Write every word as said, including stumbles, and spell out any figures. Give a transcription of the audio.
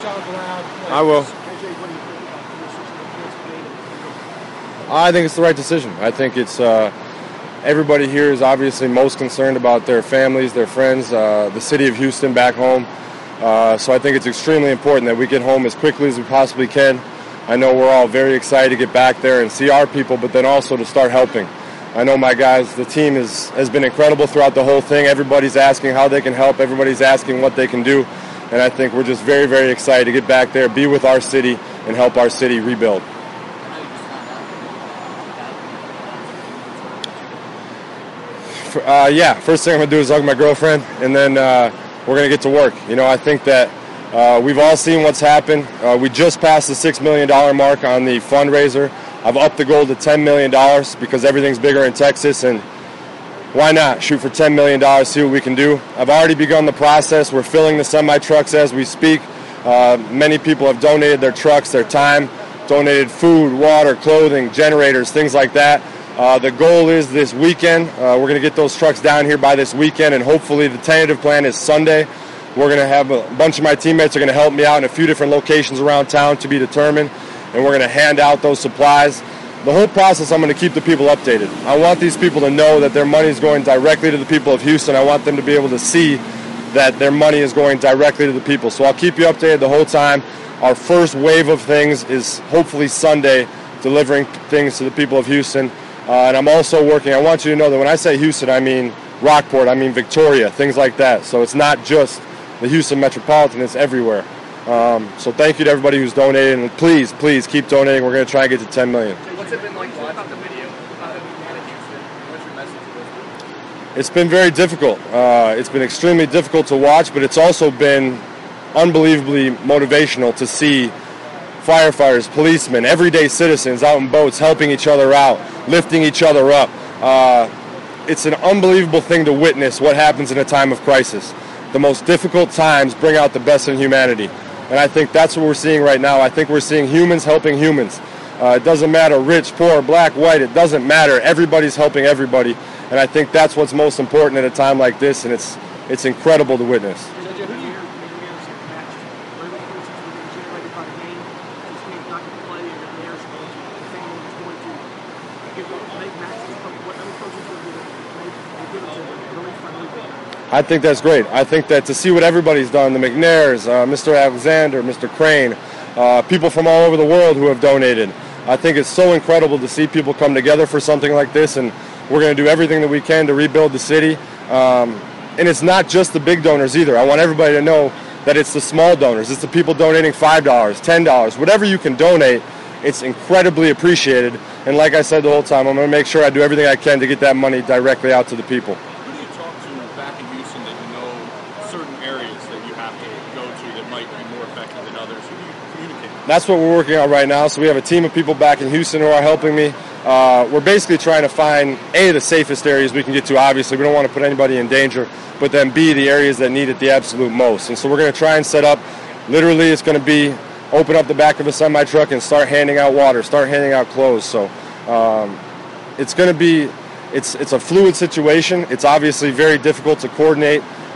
shout aloud. Like, I will. K J, what do you think about the I think it's the right decision. I think it's uh, everybody here is obviously most concerned about their families, their friends, uh, the city of Houston back home. Uh, so I think it's extremely important that we get home as quickly as we possibly can. I know we're all very excited to get back there and see our people, but then also to start helping. I know my guys, the team is, has been incredible throughout the whole thing. Everybody's asking how they can help. Everybody's asking what they can do. And I think we're just very, very excited to get back there, be with our city, and help our city rebuild. Uh, yeah, first thing I'm going to do is hug my girlfriend, and then uh, we're going to get to work. You know, I think that uh, we've all seen what's happened. Uh, we just passed the six million dollars mark on the fundraiser. I've upped the goal to ten million dollars because everything's bigger in Texas, and why not shoot for ten million dollars, see what we can do. I've already begun the process. We're filling the semi-trucks as we speak. Uh, many people have donated their trucks, their time, donated food, water, clothing, generators, things like that. Uh, the goal is this weekend. Uh, we're going to get those trucks down here by this weekend, and hopefully the tentative plan is Sunday. We're going to have a bunch of my teammates are going to help me out in a few different locations around town to be determined, and we're going to hand out those supplies. The whole process, I'm going to keep the people updated. I want these people to know that their money is going directly to the people of Houston. I want them to be able to see that their money is going directly to the people. So I'll keep you updated the whole time. Our first wave of things is hopefully Sunday, delivering things to the people of Houston. Uh, and I'm also working, I want you to know that when I say Houston, I mean Rockport, I mean Victoria, things like that. So it's not just the Houston Metropolitan, it's everywhere. Um, so thank you to everybody who's donated, and please, please keep donating. We're going to try and get to ten million. What's it been like watching the video about the Houston? What's your message to those? It's been very difficult. Uh, it's been extremely difficult to watch, but it's also been unbelievably motivational to see firefighters, policemen, everyday citizens out in boats helping each other out, lifting each other up. Uh, it's an unbelievable thing to witness what happens in a time of crisis. The most difficult times bring out the best in humanity. And I think that's what we're seeing right now. I think we're seeing humans helping humans. Uh, it doesn't matter rich, poor, black, white. It doesn't matter. Everybody's helping everybody. And I think that's what's most important at a time like this, and it's it's incredible to witness. I think that's great. I think that to see what everybody's done, the McNairs, uh, Mister Alexander, Mister Crane, uh, people from all over the world who have donated, I think it's so incredible to see people come together for something like this, and we're going to do everything that we can to rebuild the city. Um, and it's not just the big donors either. I want everybody to know that it's the small donors. It's the people donating five dollars, ten dollars, whatever you can donate. It's incredibly appreciated. And like I said the whole time, I'm going to make sure I do everything I can to get that money directly out to the people. Who do you talk to back in Houston that you know certain areas that you have to go to that might be more effective than others? Who do you communicate with? That's what we're working on right now. So we have a team of people back in Houston who are helping me. Uh, we're basically trying to find, A, the safest areas we can get to. Obviously, we don't want to put anybody in danger, but then B, the areas that need it the absolute most. And so we're going to try and set up, literally it's going to be open up the back of a semi-truck and start handing out water, start handing out clothes. So um, it's going to be, it's it's a fluid situation. It's obviously very difficult to coordinate